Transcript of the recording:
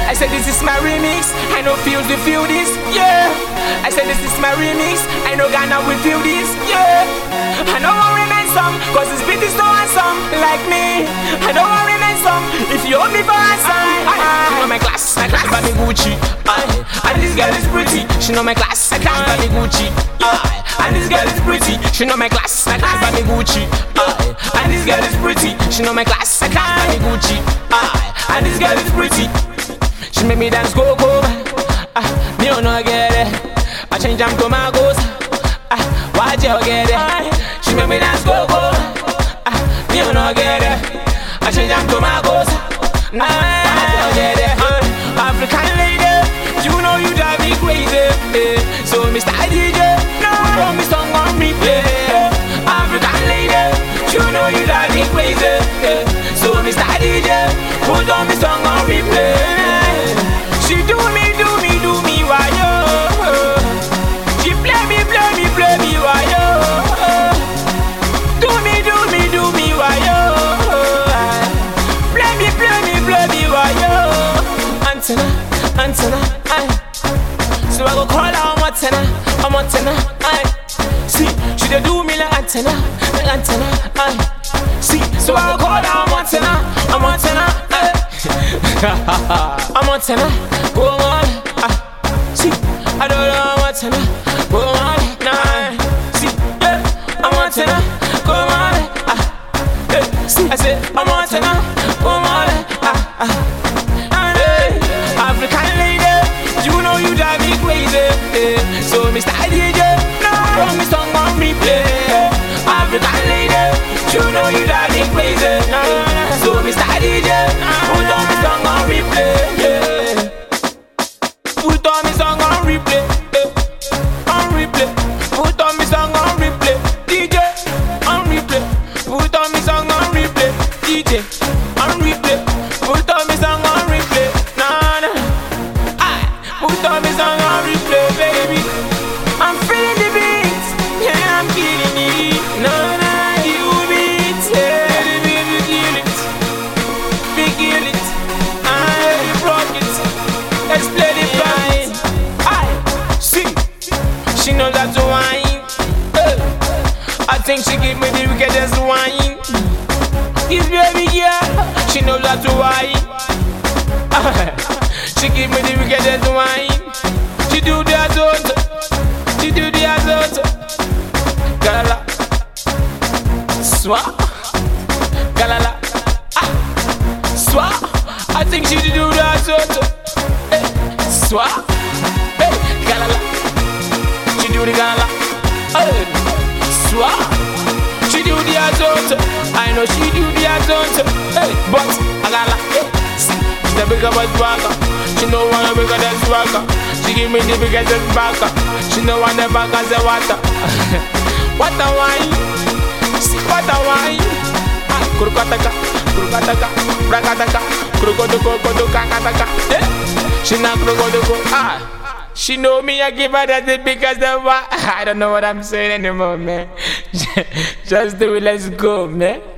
I said this is my remix. I know feels will feel this, yeah. I said this is my remix. I know Ghana will feel this, yeah. I know I remain some, cause this beat is so handsome like me. I know I remain some, if you hold me for handsome. She know my class by me Gucci. And this girl is pretty, she know my class by me Gucci. And this girl is pretty, she know my class by me Gucci. And this girl is pretty, she know my class by me Gucci. And this girl is pretty, she make me dance go-go. Me don't know get it, I change them to my goals. Watch you get it, she make me dance go-go. Me don't know get it, I change them to my goals. Watch you get it, African lady, you know you drive me crazy. So Mr. DJ, put on me song on replay. African lady, you know you drive me crazy. So Mr. DJ, put on me song on replay. She do me, why yo? She play me, why yo? Do me, why yo? Play me, why yo? Antenna, aye. So I go call her I'm antenna, aye. See, she dey do me like antenna, aye. See, so I go call her I'm antenna, aye. I'm antenna, go on, see, I don't know I'm antenna, go on, nah. See, yeah, I'm antenna, go on, see, I say I'm antenna, go on, African lady, you know you drive me crazy. So Mr. DJ, put on me song on replay. African lady, you know you drive me crazy. So Mr. DJ, put on me song on replay. Put on me song on replay. Put on me song on replay. DJ, on replay. Put on me song on replay. DJ, on replay. Put on me song on replay. Put on me song on replay, baby. I'm feeling the beat, yeah, I'm feeling it. You beat, yeah, baby, kill it, I rock it. Let's play the fight. See, she knows how to whine. I think she give me the wickedest wine. This baby girl, she knows how to whine. She give me the wickedest wine. She do the azot. Galala, swa, galala, swa. I think she do the azot. Swa, galala. She do the galala. Swa, she do the azot. I know she do the azot. But galala, the bigger but swagger. She know wanna bigger than swagger. She give me the biggest backer. She know want the back as the water. What a wine, see what a wine. Kurukataka, brakataka, kurukodoko, kakataka. She not kurukodoko. She know me, I give her that the biggest the what. I don't know what I'm saying anymore, man. Just do it, let's go, man.